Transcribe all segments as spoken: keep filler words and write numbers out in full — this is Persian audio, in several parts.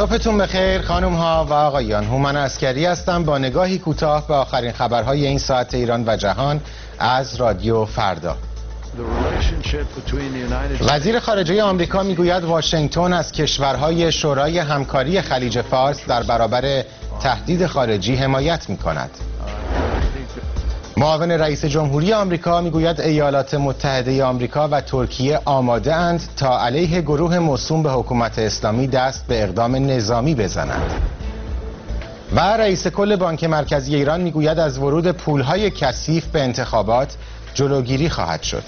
صبحتون بخیر خانم ها و آقایان. هومن عسکری هستم با نگاهی کوتاه به آخرین خبرهای این ساعت ایران و جهان از رادیو فردا. وزیر خارجه آمریکا میگوید واشنگتن از کشورهای شورای همکاری خلیج فارس در برابر تهدید خارجی حمایت می‌کند. معاون رئیس جمهوری آمریکا میگوید ایالات متحده آمریکا و ترکیه آماده اند تا علیه گروه موسوم به حکومت اسلامی دست به اقدام نظامی بزنند. و رئیس کل بانک مرکزی ایران میگوید از ورود پولهای کثیف به انتخابات جلوگیری خواهد شد.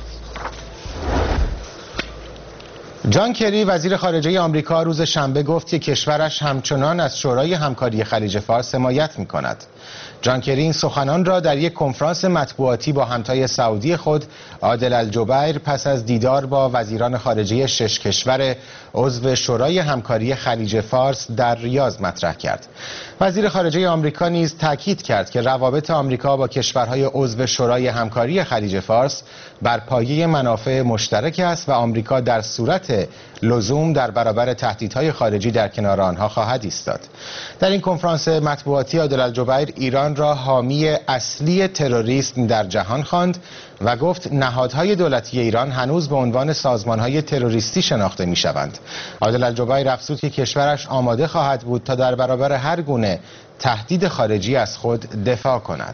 جان کری وزیر خارجه آمریکا روز شنبه گفت که کشورش همچنان از شورای همکاری خلیج فارس حمایت می‌کند. جان کری این سخنان را در یک کنفرانس مطبوعاتی با همتای سعودی خود عادل الجبیر پس از دیدار با وزیران خارجه شش کشور عضو شورای همکاری خلیج فارس در ریاض مطرح کرد. وزیر خارجه آمریکا نیز تاکید کرد که روابط آمریکا با کشورهای عضو شورای همکاری خلیج فارس بر پایه منافع مشترک است و آمریکا در صورت لزوم در برابر تهدیدهای خارجی در کنار آنها خواهد ایستاد. در این کنفرانس مطبوعاتی عادل الجبیر ایران را حامی اصلی تروریسم در جهان خواند و گفت نهادهای دولتی ایران هنوز به عنوان سازمانهای تروریستی شناخته می‌شوند. عادل الجبیر افزود که کشورش آماده خواهد بود تا در برابر هر گونه تهدید خارجی از خود دفاع کند.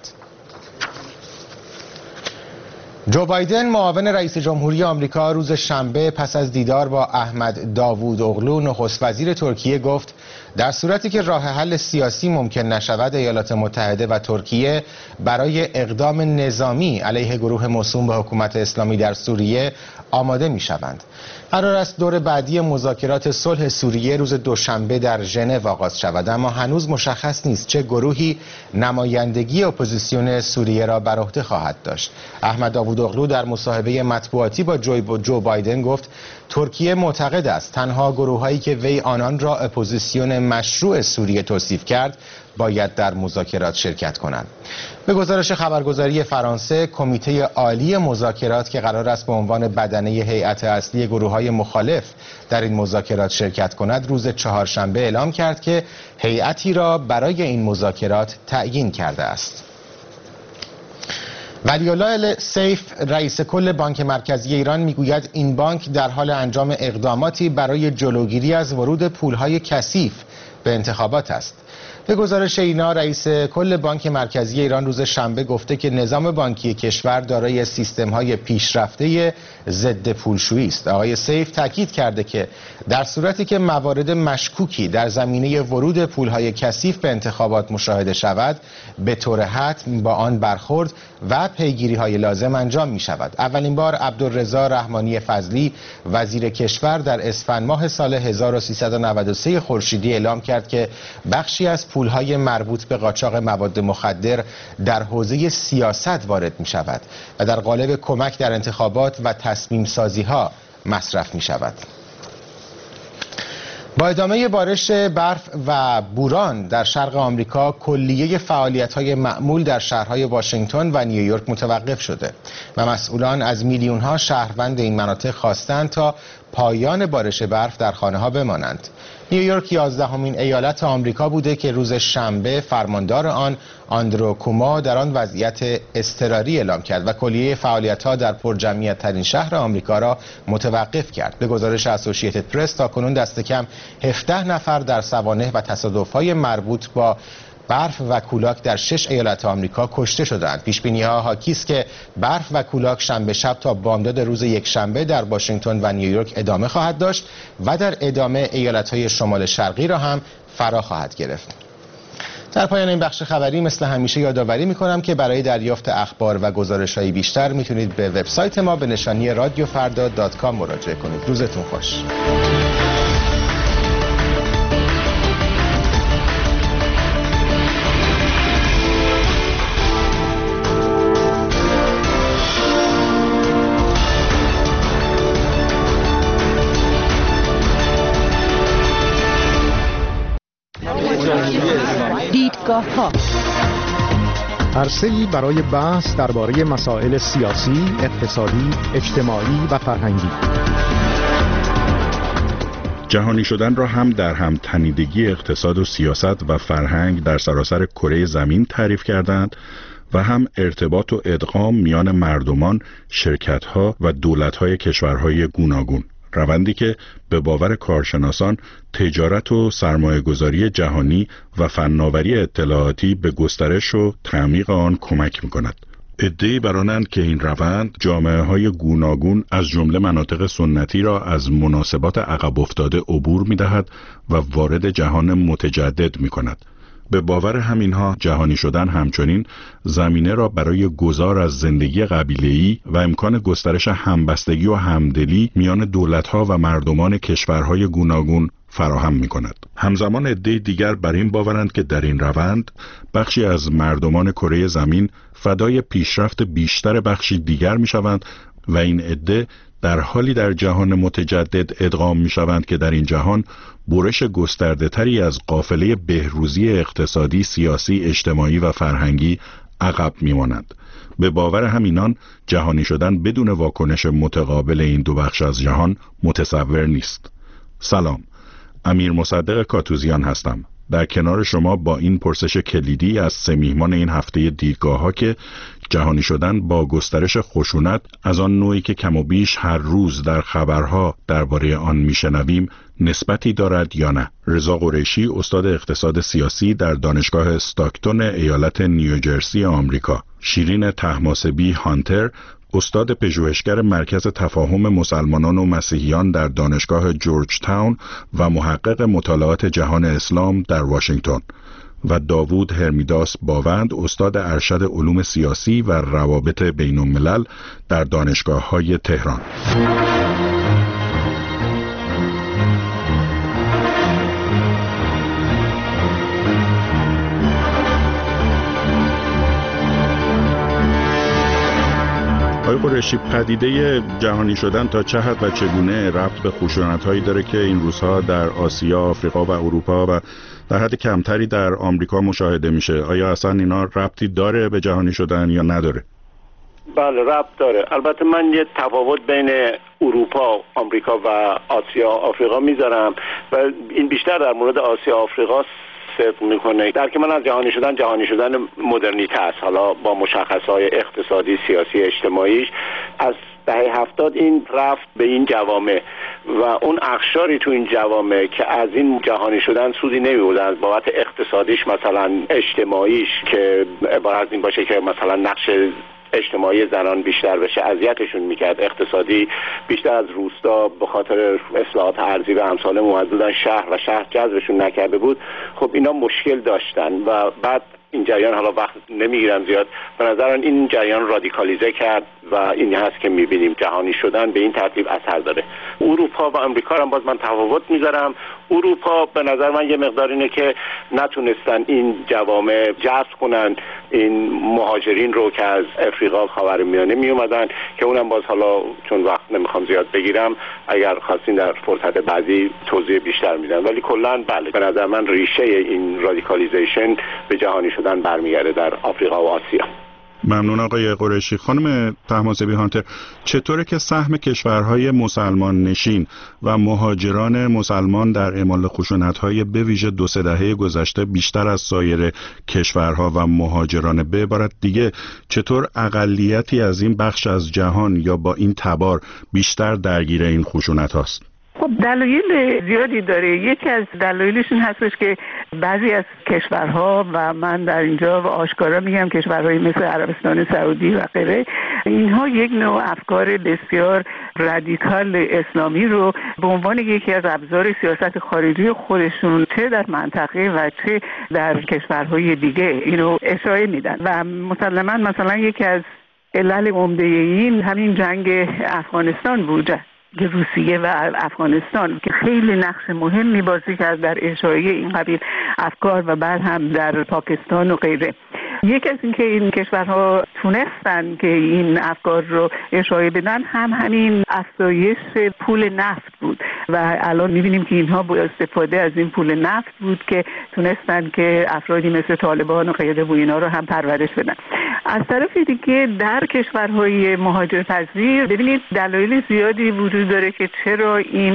جو بایدن معاون رئیس جمهوری آمریکا روز شنبه پس از دیدار با احمد داوود اغلو نخست وزیر ترکیه گفت در صورتی که راه حل سیاسی ممکن نشود ایالات متحده و ترکیه برای اقدام نظامی علیه گروه موسوم به حکومت اسلامی در سوریه آماده می شوند. قرار است دور بعدی مذاکرات صلح سوریه روز دوشنبه در ژنو آغاز شود، اما هنوز مشخص نیست چه گروهی نمایندگی اپوزیسیون سوریه را بر عهده خواهد داشت. احمد داوود اغلو در مصاحبه مطبوعاتی با جو بایدن گفت ترکیه معتقد است تنها گروهایی که وی آنان را اپوزیسیون مشروع سوریه توصیف کرد باید در مذاکرات شرکت کنند. به گزارش خبرگزاری فرانسه، کمیته عالی مذاکرات که قرار است به عنوان بدنه هیئت اصلی گروه‌های مخالف در این مذاکرات شرکت کند، روز چهارشنبه اعلام کرد که هیئتی را برای این مذاکرات تعیین کرده است. ولی‌الله سیف رئیس کل بانک مرکزی ایران میگوید این بانک در حال انجام اقداماتی برای جلوگیری از ورود پولهای کثیف به انتخابات است. به گزارش اینا رئیس کل بانک مرکزی ایران روز شنبه گفته که نظام بانکی کشور دارای سیستم‌های پیشرفته ضد پولشویی است. آقای سیف تاکید کرده که در صورتی که موارد مشکوکی در زمینه ورود پولهای کثیف به انتخابات مشاهده شود به طور حتم با آن برخورد و پیگیری‌های لازم انجام می‌شود. اولین بار عبدالرضا رحمانی فضلی وزیر کشور در اسفند ماه سال هزار و سیصد و نود و سه خورشیدی اعلام کرد که بخشی از پولهای مربوط به قاچاق مواد مخدر در حوزه سیاست وارد می شود و در قالب کمک در انتخابات و تصمیم سازی ها مصرف می شود. با ادامه بارش برف و بوران در شرق آمریکا کلیه فعالیت‌های معمول در شهرهای واشنگتن و نیویورک متوقف شده و مسئولان از میلیون‌ها شهروند این مناطق خواستند تا پایان بارش برف در خانه‌ها بمانند. نیویورک یازدهمین ایالت آمریکا بوده که روز شنبه فرماندار آن آندرو کوما در آن وضعیت اضطراری اعلام کرد و کلیه فعالیت‌ها در پرجمعیت ترین شهر آمریکا را متوقف کرد. به گزارش اسوسییتد پرس تاکنون دست کم هفده نفر در سوانح و تصادف‌های مربوط با برف و کولاک در شش ایالت آمریکا کشته شدند. پیش‌بینی‌ها حاکی است که برف و کولاک شنبه شب تا بامداد روز یکشنبه در واشنگتن و نیویورک ادامه خواهد داشت و در ادامه ایالت‌های شمال شرقی را هم فرا خواهد گرفت. در پایان این بخش خبری مثل همیشه یادآوری می‌کنم که برای دریافت اخبار و گزارش‌های بیشتر میتونید به وبسایت ما به نشانی رادیو فردا دات کام مراجعه کنید. روزتون خوش. دیدگاه ها عرصه‌ای برای بحث درباره مسائل سیاسی، اقتصادی، اجتماعی و فرهنگی. جهانی شدن را هم در هم تنیدگی اقتصاد و سیاست و فرهنگ در سراسر کره زمین تعریف کردند و هم ارتباط و ادغام میان مردمان، شرکت‌ها و دولت‌های کشورهای گوناگون. روندی که به باور کارشناسان تجارت و سرمایه‌گذاری جهانی و فناوری اطلاعاتی به گسترش و تعمیق آن کمک می‌کند. عده‌ای برانند که این روند جامعه‌های گوناگون از جمله مناطق سنتی را از مناسبات عقب افتاده عبور می‌دهد و وارد جهان متجدد می‌کند. به باور همینها جهانی شدن همچنین زمینه را برای گذار از زندگی قبیله‌ای و امکان گسترش همبستگی و همدلی میان دولت‌ها و مردمان کشورهای گوناگون فراهم می‌کند. همزمان عده‌ای دیگر بر این باورند که در این روند بخشی از مردمان کره زمین فدای پیشرفت بیشتر بخشی دیگر می‌شوند و این عده در حالی در جهان متجدد ادغام می‌شوند که در این جهان برش گسترده‌تری از قافله بهروزی اقتصادی، سیاسی، اجتماعی و فرهنگی عقب می‌مانند. به باور همینان جهانی شدن بدون واکنش متقابل این دو بخش از جهان متصور نیست. سلام، امیر مصدق کاتوزیان هستم. در کنار شما با این پرسش کلیدی از سه میهمان این هفته دیدگاه‌ها که جهانی شدن با گسترش خشونت از آن نوعی که کم و بیش هر روز در خبرها درباره آن میشنویم نسبتی دارد یا نه. رضا قریشی، استاد اقتصاد سیاسی در دانشگاه استاکتون ایالت نیوجرسی آمریکا. شیرین طهماسبی هانتر، استاد پژوهشگر مرکز تفاهم مسلمانان و مسیحیان در دانشگاه جورج تاون و محقق مطالعات جهان اسلام در واشنگتن. و داوود هرمیداس باوند، استاد ارشد علوم سیاسی و روابط بین الملل در دانشگاه‌های تهران. آقای قریشی، پدیده جهانی شدن تا چه حد و چگونه ربط به خشونت‌هایی داره که این روزها در آسیا، آفریقا و اروپا و در حد کمتری در آمریکا مشاهده میشه؟ آیا اصلا اینا ربطی داره به جهانی شدن یا نداره؟ بله، ربط داره. البته من یه تفاوت بین اروپا، آمریکا و آسیا، آفریقا میذارم و این بیشتر در مورد آسیا، آفریقا صدق میکنه. در که من از جهانی شدن جهانی شدن مدرنیته است، حالا با مشخصهای اقتصادی، سیاسی، اجتماعیش. از دهه هفتاد این رفت به این جوامع و اون اقشاری تو این جوامع که از این جهانی شدن سودی نمیبردن، بابت اقتصادیش مثلا اجتماعیش که عبارت از این باشه که مثلا نقش اجتماعی زنان بیشتر بشه، اذیتشون میکرد. اقتصادی بیشتر از روستا به خاطر اصلاحات ارضی و امثال موجودن شهر و شهر جذبشون نکرده بود. خب اینا مشکل داشتن و بعد این جریان، حالا وقت نمیگیرم زیاد، به نظرم این جریان رادیکالیزه کرد و این هست که میبینیم جهانی شدن به این ترتیب اثر داره. اروپا و آمریکا هم باز من تفاوت میذارم. اروپا به نظر من یه مقدار اینه که نتونستن این جوامع جذب کنن این مهاجرین رو که از افریقا، خاورمیانه می اومدن، که اونم باز حالا چون وقت نمیخوام زیاد بگیرم، اگر خواستین در فرصت بعدی توضیح بیشتر میدم. ولی کلا بله، به نظر من ریشه این رادیکالیزیشن به جهانی شدن برمیگرده در آفریقا و آسیا. ممنون آقای قریشی. خانم طهماسبی هانتر، چطوره که سهم کشورهای مسلمان نشین و مهاجران مسلمان در اعمال خشونت‌های به ویژه دو سه دهه گذشته بیشتر از سایر کشورها و مهاجران به عبارت دیگه چطور اقلیتی از این بخش از جهان یا با این تبار بیشتر درگیر این خشونت هاست؟ خب دلایل زیادی داره. یکی از دلایلش این هستش که بعضی از کشورها، و من در اینجا آشکارا میگم کشورهای مثل عربستان سعودی و غیره، اینها یک نوع افکار بسیار رادیکال اسلامی رو به عنوان یکی از ابزار سیاست خارجی خودشون چه در منطقه و چه در کشورهای دیگه اینو اشاره میدن و مسلماً مثلا یکی از علل عمده این همین جنگ افغانستان بود، روسیه و افغانستان، که خیلی نقش مهمی بازی کرد در اشاعه این قبیل افکار و بعد هم در پاکستان و غیره. یک از این که این کشورها تونستن که این افکار رو اشاعه بدن هم همین افزایش پول نفت بود و الان می‌بینیم که اینها با استفاده از این پول نفت بود که تونستن که افرادی مثل طالبان و غیره و اینا رو هم پرورش بدن. از طرف دیگه در کشورهای مهاجرپذیر ببینید دلایل زیادی وجود داره که چرا این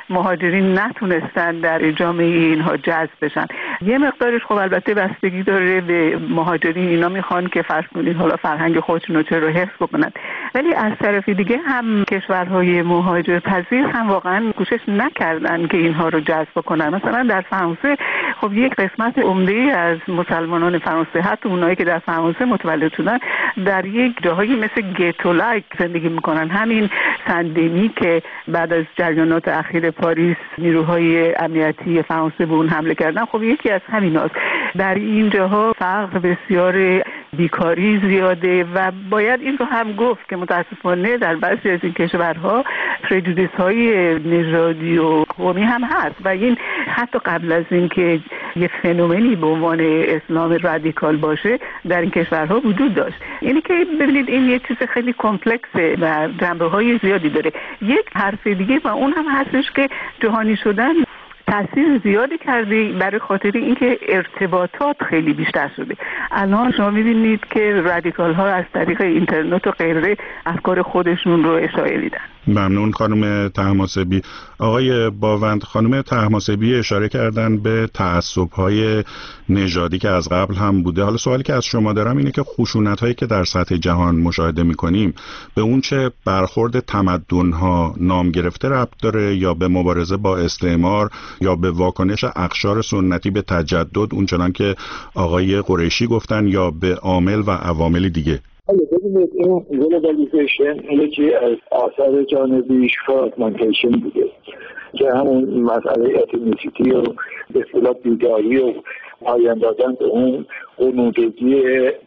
مهاجرین نتونستن در جامعه اینها جذب بشن. یه مقدارش خب البته بستگی داره به مهاجرین، اینا میخوان که فرض کنید حالا فرهنگ خودشون رو چرا حفظ بکنن، ولی از طرف دیگه هم کشورهای مهاجر پذیر هم واقعا کوشش نکردن که اینها رو جذب کنن. مثلا در فرانسه خب یک قسمت عمده از مسلمانان فرانسه، حتی اونایی که در فرانسه متولد شدن، در یک جاهایی مثل گتو لایک زندگی میکنن. همین سندمی که بعد از جریانات اخیر پاریس نیروهای امنیتی فرانسه به اون حمله کردن، خب یکی از همیناست. در این جاها فقر بسیار، بیکاری زیاده و باید این رو هم گفت که متاسفانه در بعضی از این کشورها پرجودیس های نژادی و قومی هم هست و این حتی قبل از این که یه فنومنی به عنوان اسلام رادیکال باشه در این کشورها وجود داشت. یعنی که ببینید این یه چیز خیلی کمپلکسه و جنبه های زیادی داره. یک حرف دیگه و اون هم هستش که جهانی شدن تأثیر زیادی کرده برای خاطر اینکه ارتباطات خیلی بیشتر شده. الان شما می‌بینید که رادیکال ها از طریق اینترنت و غیره افکار خودشون رو اشاعه میدن. ممنون خانم طهماسبی. آقای باوند، خانم طهماسبی اشاره کردن به تعصب‌های نژادی که از قبل هم بوده. حالا سوالی که از شما دارم اینه که خشونت‌هایی که در سطح جهان مشاهده می‌کنیم به اون چه برخورد تمدن‌ها نام گرفته ربط داره یا به مبارزه با استعمار یا به واکنش اقشار سنتی به تجدد اونچنان که آقای قریشی گفتن یا به عامل و عوامل دیگه؟ ببینید این گلوبالیزیشن یکی از آثار جانبیش فراگمنتیشن بوده که همون مسئله اتنیسیتی و به اصطلاح بیداری و پایان دادن به اون قنودگی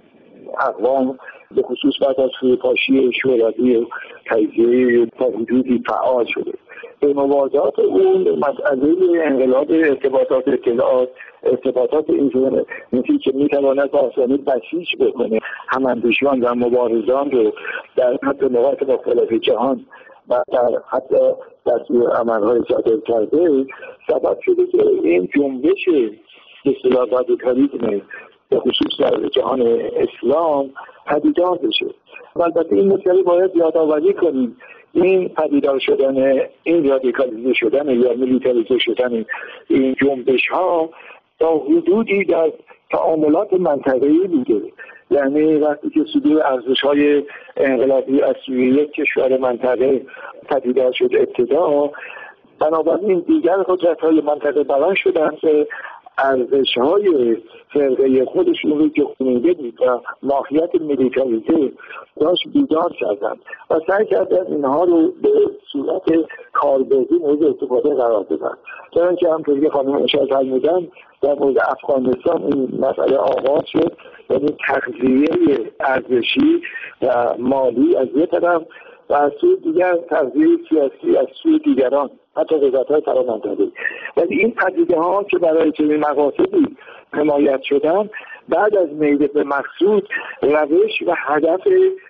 اقوام به خصوص بعد از فروپاشی شوروی و تجزیه تا حدودی فعال شده. به موازات اون مسئله انقلاب ارتباطات اطلاعات ارتباطات اینترنتی که میتواند با آسانی بسیج بکنه هماندیشان و مبارزان رو در حتی نقاط مختلف جهان و در حتی دستور عملهای صادر کرده، سبب شده که این جنبش به اصطلاح رادیکالیسم به خصوص در جهان اسلام پدیدار بشه. البته این مسئله باید یادآوری کنیم این پدیدار شدن، این رادیکالیزه شدن یا میلیتاریزه شدن این جنبش ها تا حدودی در تعاملات منطقه‌ای بوده. یعنی وقتی که صدور ارزش های انقلابی از سوی یک کشور منطقه پدیدار شد ابتدا، بنابراین دیگر قدرت های منطقه بران شدن که ارزش های فرقه خودشون رو که خونیده بود و ماهیت میلیتاریزه داشت بیدار کردن و سعی کردن اینها رو به صورت کاربردی مورد استفاده قرار بدن. چون که همونطور که خانم اشاره فرمودن در مورد افغانستان این مسئله آغاز شد، یعنی تغذیه ارزشی و مالی از یک طرف و از سوی دیگر تغذیه سیاسی از سوی دیگران حتی قدرت‌های فرامنطقه‌ای. ولی این پدیده ها که برای چنین مقاصدی حمایت شدن بعد از میل به مقصود روش و هدف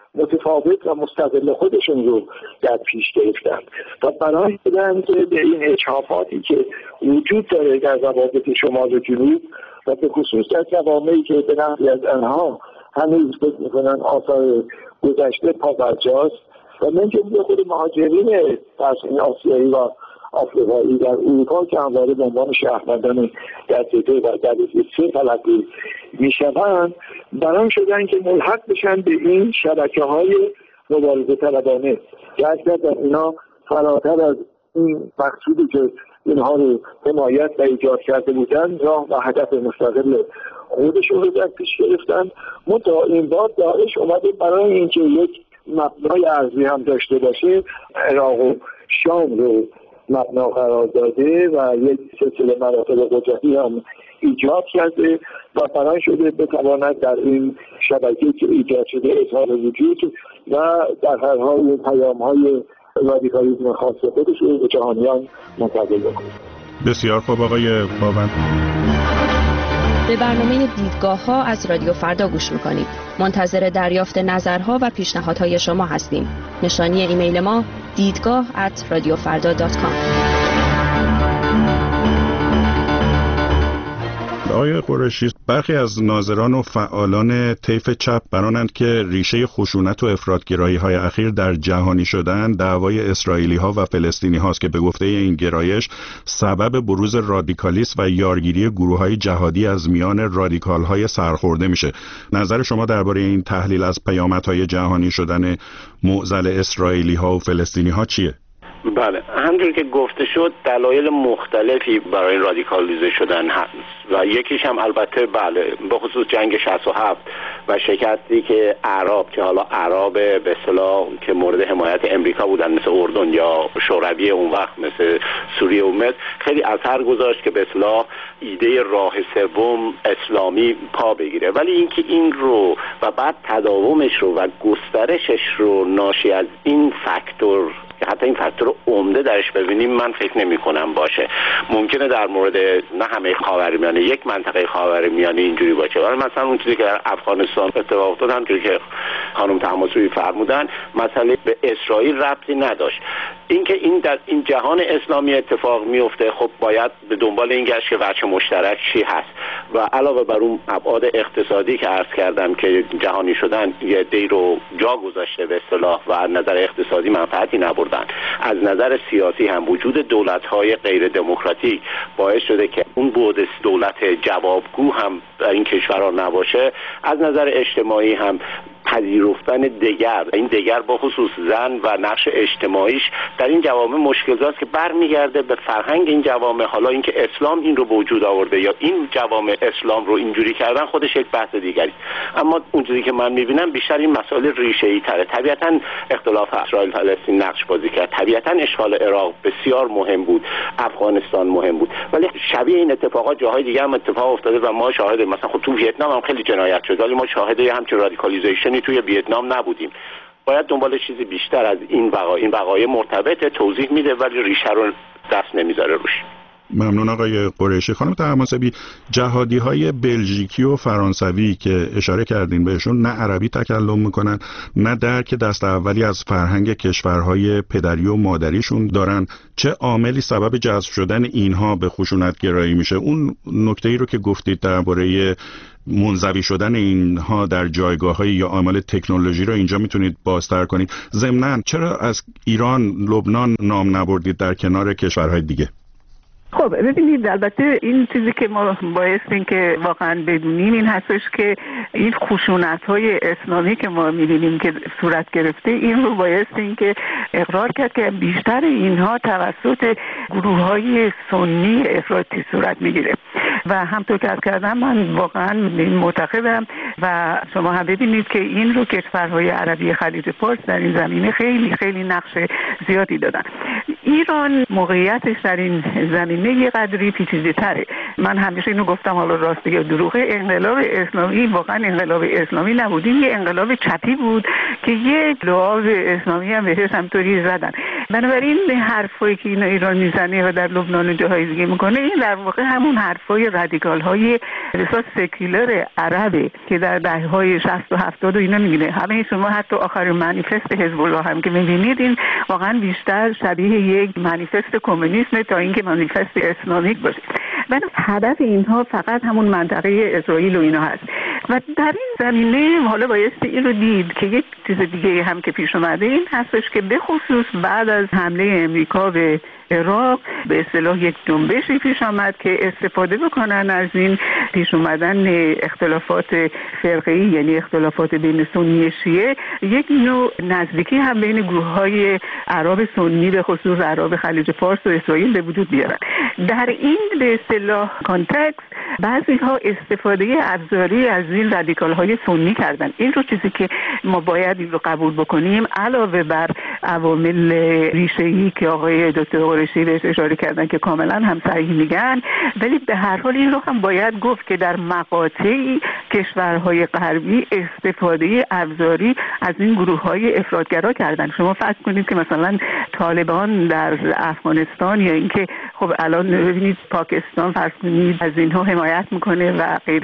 متفاوت و مستقل خودشون رو در پیش گرفتن و برای دیدن که به این اجحافاتی که وجود داره در روابط شمال و جنوب و به خصوص در جوامعی که به نحوی از آنها هنوز فکر میکنن آثار گذشته پابرجاست و من که خود مهاجرین فرسون آسیایی و آفریقایی در اروپا که همواره به عنوان شهروندان درجه و درجه سه تلقی میشوند، بران شدن که ملحق بشن به این شبکه های مبارزه طلبانه که اگر اینا فراتر از این مقصودی که اینها رو حمایت و ایجاد کرده بودن راه و هدف مستقل خودشون رو در پیش گرفتن. منتها این بار داعش اومده برای اینکه یک مبنای ارضی هم داشته باشه عراق و شام رو مبنا قرار داده و یک سلسله مراتب قدرتی هم ایجاد کرده و برای شده بتواند در این شبکه که ایجاد شده اظهار وجود و در هر حال اون پیام های رادیکالیسم خاص خودش رو به جهانیان منتقل بکنه. بسیار خوب آقای باوند. به برنامه دیدگاه ها از رادیو فردا گوش میکنید. منتظر دریافت نظرها و پیشنهادهای شما هستیم. نشانی ایمیل ما دیدگاه ات رادیو فردا دات کام. آقای قریشی، برخی از ناظران و فعالان طیف چپ برانند که ریشه خشونت و افراط‌گرایی‌های اخیر در جهانی شدن دعوای اسرائیلی‌ها و فلسطینی هاست که به گفته این گرایش سبب بروز رادیکالیسم و یارگیری گروه‌های جهادی از میان رادیکال‌های سرخورده میشه. نظر شما درباره این تحلیل از پیامدهای جهانی شدن معضل اسرائیلی‌ها و فلسطینی‌ها چیه؟ بله، همونجور که گفته شد دلایل مختلفی برای این رادیکالیزه شدن هست و یکیش هم البته بله به خصوص جنگ شصت و هفت و شکستی که اعراب که حالا اعراب به اصطلاح که مورد حمایت امریکا بودن مثل اردن یا شوروی اون وقت مثل سوریه و مصر خیلی اثر گذاشت که به اصطلاح ایده راه سوم اسلامی پا بگیره، ولی اینکه این رو و بعد تداومش رو و گسترشش رو ناشی از این فاکتور که حتی این فاکتور عمده درش ببینیم من فکر نمی کنم باشه. ممکنه در مورد نه همه خاورمیانه یک منطقه خاورمیانه اینجوری باشه، ولی مثلا اون چیزی که در افغانستان اتفاق افتاد همونجوری که خانم طهماسبی فرمودن مسئله به اسرائیل ربطی نداشت. اینکه این در این جهان اسلامی اتفاق میفته خب باید به دنبال این گشت که وجه مشترک چی هست و علاوه بر اون ابعاد اقتصادی که عرض کردم که جهانی شدن یه دی رو جا گذاشته به اصطلاح و از نظر اقتصادی منفعتی نبردن، از نظر سیاسی هم وجود دولت‌های غیر دموکراتیک باعث شده که اون بعد دولت جوابگو هم در این کشورها نباشه، از نظر اجتماعی هم پذیرفتن دگر، این دگر با خصوص زن و نقش اجتماعیش در این جوامع مشکل‌زاست که برمیگرده به فرهنگ این جوامع. حالا اینکه اسلام این رو به وجود آورده یا این جوامع اسلام رو اینجوری کردن خودش یک بحث دیگری، اما اونجوری که من می‌بینم بیشتر این مسئله ریشه‌ای تره. طبیعتاً اختلاف اسرائیل فلسطین نقش بازی کرد، طبیعتاً اشغال عراق بسیار مهم بود، افغانستان مهم بود، ولی شبیه این اتفاقات جاهای دیگه هم اتفاق افتاده و ما شاهد مثلا خب تو ویتنام هم خیلی جنایت شد، ولی ما شاهد همچین رادیکالیزیشنی توی ویتنام نبودیم. باید دنبال چیزی بیشتر از این وقایع این وقایع مرتبط توضیح میده ولی ریشه رو دست نمیذاره روش. ممنون آقای قریشی. خانم طهماسبی، جهادی‌های بلژیکی و فرانسوی که اشاره کردین بهشون نه عربی تکلم میکنن نه درک دست اولی از فرهنگ کشورهای پدری و مادریشون دارن، چه عاملی سبب جذب شدن اینها به خشونت‌گرایی میشه؟ اون نکته‌ای رو که گفتید درباره منزوی شدن اینها در جایگاه‌های یا عامل تکنولوژی رو اینجا میتونید بازتر کنید؟ ضمناً چرا از ایران، لبنان نام نبردید در کنار کشورهای دیگه؟ خب ببینید، البته این چیزی که ما بایستیم که واقعا بدونیم این هستش که این خشونت‌های اسلامی که ما می‌بینیم که صورت گرفته این رو بایستیم که اقرار کرد که بیشتر اینها توسط گروه‌های سنی افراطی صورت می‌گیره و همطور که عرض کردم من واقعا معتقدم و شما هم ببینید که این رو کشورهای عربی خلیج فارس در این زمینه خیلی خیلی نقش زیادی دادن. ایران موقعیتش در این زمینه یه قدری پیچیده‌تره. من همیشه اینو گفتم، حالا راستی یا دروغه، انقلاب اسلامی واقعا انقلاب اسلامی نبود، این یه انقلاب چپی بود که یه لعاب اسلامی هم بهش همطوری زدن. بنابراین حرفایی که اینا ایران میزنه و در لبنان و جاهای دیگه میکنه این در واقع همون حرفای رادیکال های بسیار سکولار عربه که در دهه‌های شصت و هفتاد و اینا میگه. همه شما حتی آخرین منیفست حزب الله هم که میبینید این واقعا بیشتر شبیه یک منیفست کمونیسم تا اینکه منیفست اسلامیک باشه. و هدف اینها فقط همون منطقه اسرائیل و اینا هست و در این زمینه حالا بایستی این رو دید که یک چیز دیگه هم که پیش اومده این هستش که به خصوص بعد از حمله امریکا به عراق به اصطلاح یک جنبشی پیش آمد که استفاده بکنن از این پیش اومدن اختلافات فرقه‌ای، یعنی اختلافات بین سنی شیعه، یک نوع نزدیکی هم بین گروه‌های عرب سنی به خصوص عرب خلیج فارس و اسرائیل به وجود بیارن. در این به اصطلاح کانتکست بعضی‌ها استفاده ابزاری از این رادیکال‌های سنی کردن. این رو چیزی که ما باید این رو قبول بکنیم، علاوه بر عوامل ریشه‌ای که آقای دکتر قریشی بهش اشاره کردن که کاملا هم صحیح میگن، ولی به هر حال این رو هم باید گفت که در مقاطعی کشورهای غربی استفاده ابزاری از این گروه‌های افراطگرا کردن. شما فرض کنید که مثلا طالبان در افغانستان یا اینکه خب الان ببینید پاکستان فرض کنید از اینها حمایت میکنه و غیره.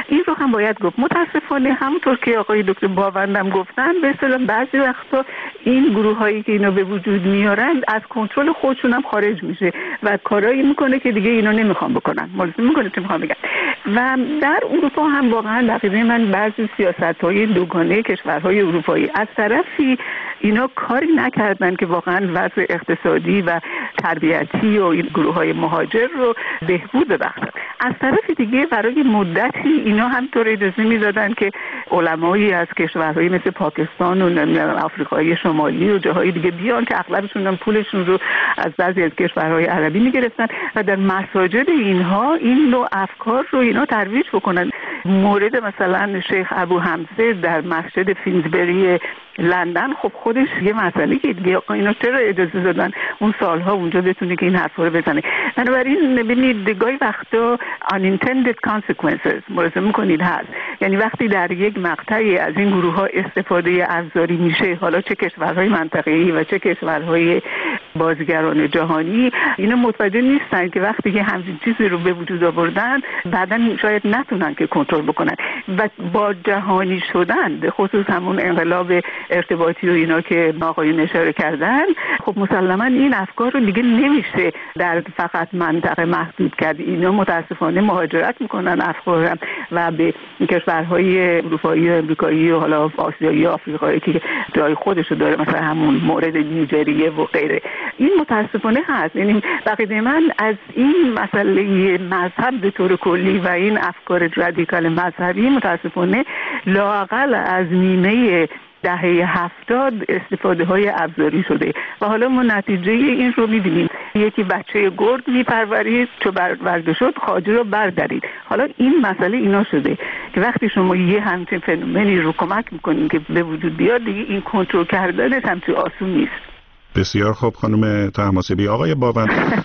این رو هم باید گفت. متاسفانه همونطور که آقای دکتر باوندم گفتن، به اصطلاح بعضی وقتا این گروه هایی که اینا به وجود میارن از کنترل خودشون هم خارج میشه و کارایی میکنه که دیگه اینا نمیخوان بکنن. ملزم میکنه که میخوان بگن. و در اروپا هم واقعا دقیقاً من بعضی سیاست‌های دوگانه کشورهای اروپایی از طرفی اینا کاری نکردن که واقعا وضع اقتصادی و تربیتی و این گروه‌های مهاجر رو بهبود ببخشن. از طرف دیگه برای مدتی اینا هم طور اجازه میدادن که علمایی از کشورهای مثل پاکستان و آفریقای شمالی و جاهای دیگه بیان که اغلبشون هم پولشون رو از بعضی از کشورهای عربی میگرفتن و در مساجد اینها این نوع افکار رو اینا ترویج بکنن. مورد مثلا شیخ ابو حمزه در مسجد فینزبری لندن، خب خودش یه مسئله که دیگه اینا چرا اجازه دادن اون سالها اونجا بتونه که این حرفا رو بزنه. بنابراین ببینید گاهی وقتا unintended consequences ملاحظه میکنید هست. یعنی وقتی در یک مقطعی از این گروه ها استفاده ابزاری میشه، حالا چه کشورهای منطقه‌ای و چه کشورهای بازیگران جهانی، اینا متوجه نیستن که وقتی که همچین چیزی رو به وجود آوردن بعداً شاید نتونن که کنترل بکنن و با جهانی شدن، به خصوص همون انقلاب ارتباطی و اینا که آقایون اشاره کردن، خب مسلماً این افکار رو دیگه نمیشه در فقط منطقه محدود کرد. اینا متاسفانه مهاجرت میکنن افکار و به کشورهای اروپایی و امریکایی و حالا آسیایی و آفریقایی که جای خودشو داره، مثلا همون مورد نیجریه و غیره. این متاسفانه هست. یعنی بقیده من از این مسئله مذهب به طور کلی و این افکار رادیکال مذهبی متاسفانه لااقل از نیمه دهه هفتاد استفاده های ابزاری شده و حالا ما نتیجه این رو میبینیم. یکی بچه گرد میپرورید، چو برده شد خواجه رو بردارید. حالا این مسئله اینا شده که وقتی شما یه همچین فنومنی رو کمک میکنین که به وجود بیاد، دیگه این کنترل کردنش همچین آسون نیست. بسیار خوب خانم طهماسبی. آقای باوند،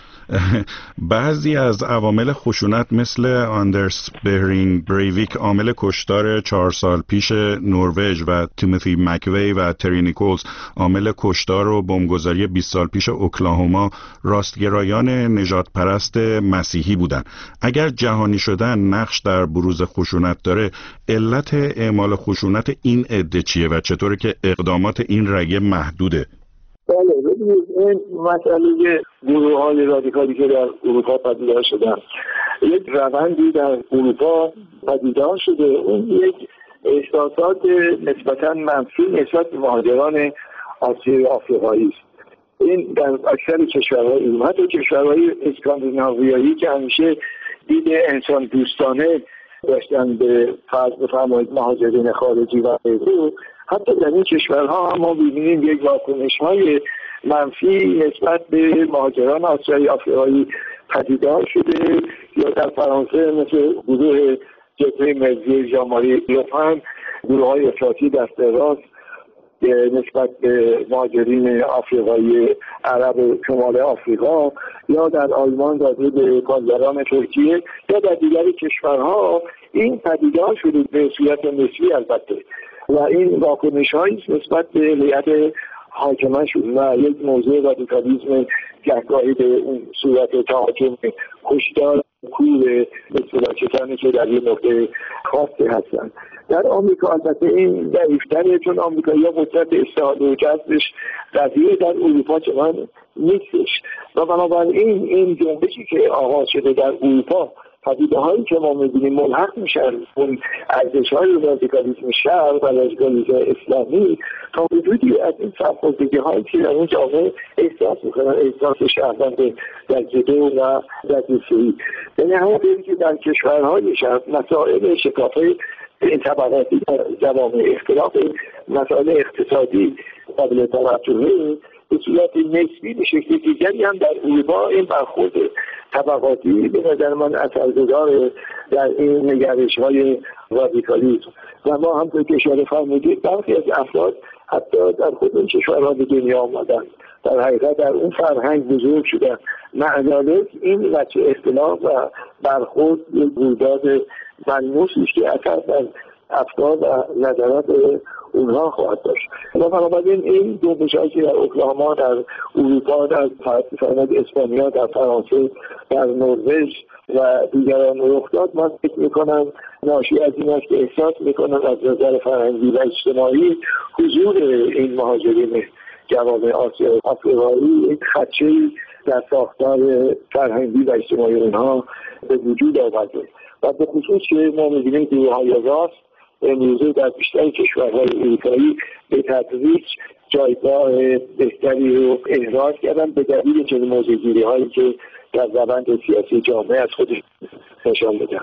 بعضی از عوامل خشونت مثل آندرس بهرینگ بریویک، عامل کشتار چهار سال پیش نروژ، و تیموتی مکوی و تری نیکولز، عامل کشتار و بمبگذاری بیست سال پیش اوکلاهوما، راستگرایان نژاد پرست مسیحی بودند. اگر جهانی شدن نقش در بروز خشونت داره، علت اعمال خشونت این عده چیه و چطوره که اقدامات این رگه محدوده؟ بله، ببینید این مسئله گروه های رادیکالی که در اروپا پدیدار شدن، یک روندی در اروپا پدیدار شده. اون یک احساسات نسبتاً منفی نسبت به مهاجران آسیایی آفریقایی است. این در اکثر کشورهای اروپا، حتی کشورهای اسکاندیناویایی که همیشه دید انسان دوستانه داشتن به فرض بفرمایید مهاجرین خارجی و غیره، حتی در این کشورها هم ما ببینیم یک واکنش‌های منفی نسبت به مهاجران آسیایی آفریقایی پدیدار شده. یا در فرانسه مثل گروه جبهه ملی ژان ماری لوپن، گروه‌های افراطی دست راست نسبت به مهاجرین آفریقایی عرب شمال آفریقا، یا در آلمان داده به کارگران ترکیه، یا در دیگر کشورها این پدیدار شده به صورت نسبی البته، و این واکنش‌هایی نسبت به هیئت حاکمه شد و یک موضوع رادیکالیسم گهگاهی به اون صورت تحاکم کشتار کور بسیارچتانی که در این نقطه خاصی هستند. در آمریکا البته این ضعیفتره، چون آمریکایی‌ها قدرت استحاله و جذبش قویه، در اروپا چنان نیستش و بنابراین این جنبشی که آغاز شده در اروپا، پدیده هایی که ما می‌بینیم ملحق میشن اون ارزش‌های رادیکالیسم شرق و رادیکالیسم اسلامی، تا حدودی از این سرخوردگی هایی که در اون جامعه احساس میکنن، احساس شهروند در جدو و در جسوی. یعنی همون که در کشورهای شرق مسائل شکافه این طبقاتی در جوامع، اختلاف مسائل اقتصادی قابل توجهه به صورت نسبی به شکل دیگری هم در اروپا این برخورد طبقاتی به نظر من اثرگذار در این نگرش‌های رادیکالیسم. و ما هم که اشاره فرمودید برخی از افراد حتی در خود این کشورها به دنیا آمدن، در حقیقت در اون فرهنگ بزرگ شدن، معذالک این وجه اختلاف و برخورد یک رویداد ملموسی که اثر در افکار و نظرات اونها خواهد داشت. و بنابراین این جنبش‌هایی که در اوکلاهاما، در اروپا، در اسپانیا، در فرانسه، در نروژ و دیگران رخ داد، من فکر میکنم ناشی از این است که احساس میکنم از نظر فرهنگی و اجتماعی حضور این مهاجرین جوامع آسیا آفریقایی این خدشه‌ای در ساختار فرهنگی و اجتماعی اونها به وجود آورده و به خصوص که ما می‌بینیم گروه‌های راست امروزه در بیشتر کشورهای اروپایی به تدریج جایگاه بهتری رو احراز کردن به دلیل چنین موضوع‌گیری‌هایی که در روند سیاسی جامعه از خودش نشان میدن.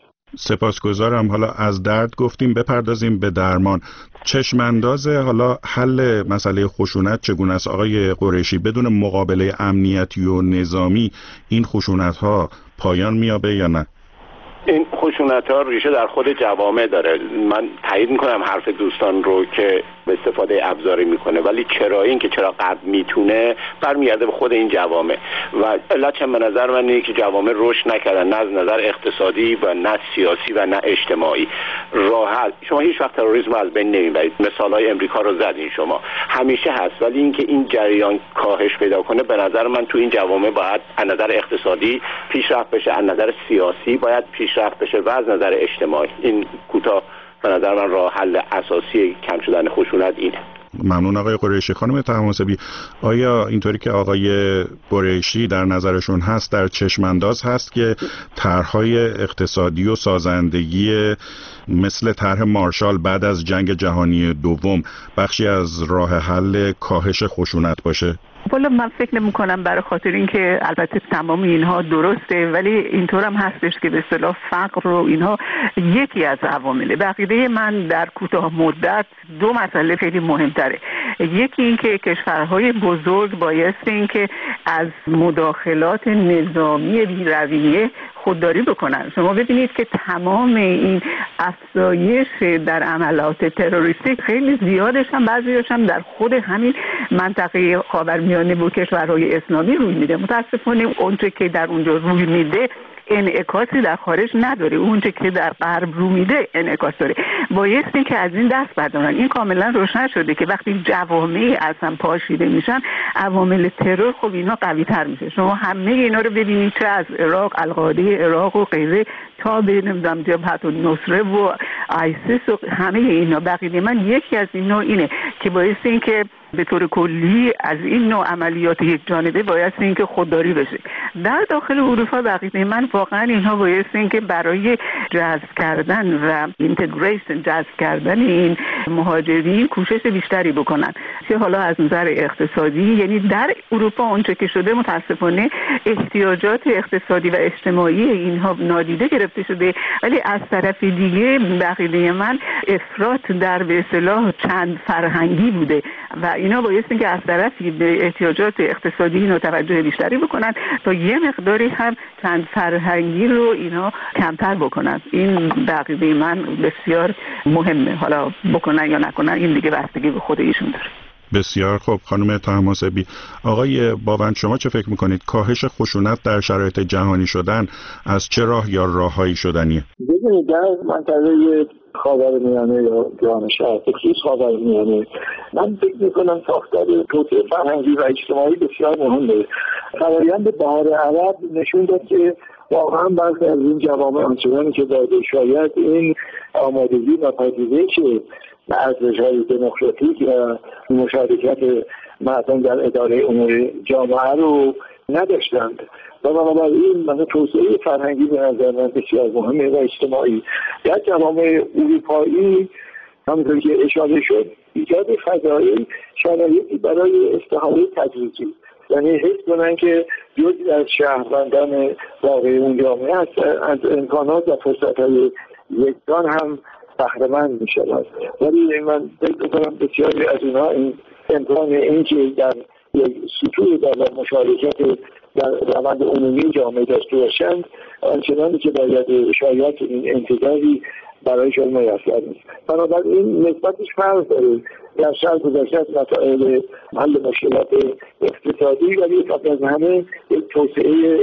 سپاسگزارم. حالا از درد گفتیم، بپردازیم به درمان. چشمانداز حالا حل مسئله خشونت چگونه است آقای قریشی؟ بدون مقابله امنیتی و نظامی این خشونت‌ها پایان میابه یا نه؟ این خشونت ها ریشه در خود جوامع داره. من تایید میکنم حرف دوستان رو که به استفاده ابزاری میکنه، ولی چرا این که چرا غرب میتونه برمیگرده به خود این جوامع و علت به نظر من اینه که جوامع رشد نکردن، نه از نظر اقتصادی و نه سیاسی و نه اجتماعی. راحت شما هیچ وقت تروریسم از بین نمیبرید. مثال های امریکا رو زدین شما، همیشه هست، ولی اینکه این جریان کاهش پیدا کنه به نظر من تو این جوامع باید از نظر اقتصادی پیشرفت بشه، از نظر سیاسی باید پیشرفت بشه و از نظر اجتماعی. این کوتاه به نظر من راه حل اساسی کم شدن خشونت اینه. ممنون آقای قریشی. خانم طهماسبی، آیا اینطوری که آقای قریشی در نظرشون هست در چشمانداز هست که طرح‌های اقتصادی و سازندگی مثل طرح مارشال بعد از جنگ جهانی دوم بخشی از راه حل کاهش خشونت باشه؟ والا من فکر نمی کنم، برای خاطر اینکه البته تمام اینها درسته، ولی اینطور هم هستش که به اصطلاح فقر و اینها یکی از عوامله. به عقیده من در کوتاه مدت دو مسئله خیلی مهمتره. یکی اینکه کشورهای بزرگ بایستی اینکه از مداخلات نظامی بی‌رویه خودداری بکنن. شما ببینید که تمام این افزایش در عملات تروریستی خیلی زیادش هم بعضیش هم در خود همین منطقه خاورمیانه و کشورهای اسلامی روی میده. متاسفانه اونچه که در اونجا روی میده انعکاسی در خارج نداره، اونچه که در غرب رو میده انعکاس داره. بایستی که از این دست بردارن. این کاملا روشن شده که وقتی جوامع اصلا پاشیده میشن عوامل ترور خب اینا قوی تر میشه. شما همه اینا رو ببینید، چه از عراق، القاعده عراق و غیره تا به نمیدونم جبهت النصره و آیسیس و همه اینا. بقیه من یکی از اینا اینه که بایستی این که به طور کلی از این نوع عملیات یک جانبه بایستی این که خودداری بشه. در داخل اروپا بقیه من واقعا اینها بایستی این که برای جذب کردن و اینتگریشن، جذب کردن این مهاجرین کوشش بیشتری بکنن، چه حالا از نظر اقتصادی، یعنی در اروپا اونچه که شده متاسفانه احتیاجات اقتصادی و اجتماعی اینها نادیده گرفته شده، ولی از طرف دیگه بقیه من افراط در به اصطلاح چند فرهنگی بوده و اینا بایستی که از طرفی به احتیاجات اقتصادی اینا توجه بیشتری بکنن تا یه مقداری هم چند فرهنگی رو اینا کمتر بکنن. این بقیه من بسیار مهمه. حالا بکنن یا نکنن این دیگه بستگی به خود ایشون داره. بسیار خوب. خانم طهماسبی، آقای باوند شما چه فکر میکنید؟ کاهش خشونت در شرایط جهانی شدن از چه راه یا راههایی شدنیه؟ ببینید در منطقه خاورمیانه یا جهان شرق، خصوص خاورمیانه، من فکر میکنم ساختار توسعه فرهنگی و اجتماعی بسیار مهمه. فرآیند بهار عرب نشون داد که واقعا برخی از این جوامع آنچنانی که داده شاید این آمادگی و پذیرش ارزش‌های دموکراتیک و مشارکت مردم در اداره امور جامعه رو نداشتند و بنابراین من توسعه فرهنگی به نظر من بسیار مهمه و اجتماعی در جوامع اروپایی. همونطور که اشاره شد ایجاد فضایی شرایطی برای استحاله تدریجی، یعنی حس کنن که جزئی از شهروندان واقعی اون جامعه از امکانات و فرصت‌های یکسان هم بهره‌مند می‌شود. ولی من فکر می‌کنم بسیاری از اونها این امکان این که در یک سطوح در مشارکت در روند عمومی جامعه داشته باشند آنچنانی که باید شاید این انتظاری برایشان میسر نیست. بنابراین نسبتش فرق داره. در شرق گذشته از مسائل حل مشکلات اقتصادی، ولی قبل از همه یک توسعه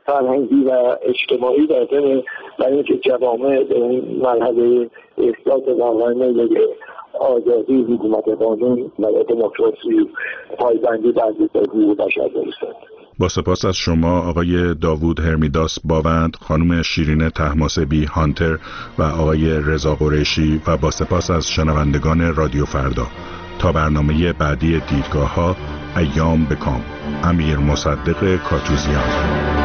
فرهنگی و اجتماعی لازمه برای اینکه جوامع به اون مرحله اثبات واقعا میل آزادی، حکومت قانون و دموکراسی، پایبندی بر حقوق بشر برسند. با سپاس از شما آقای داوود هرمیداس باوند، خانم شیرین طهماسبی هانتر و آقای رضا قریشی و با سپاس از شنوندگان رادیو فردا. تا برنامه بعدی دیدگاه ها، ایام بکام. امیر مصدق کاتوزیان.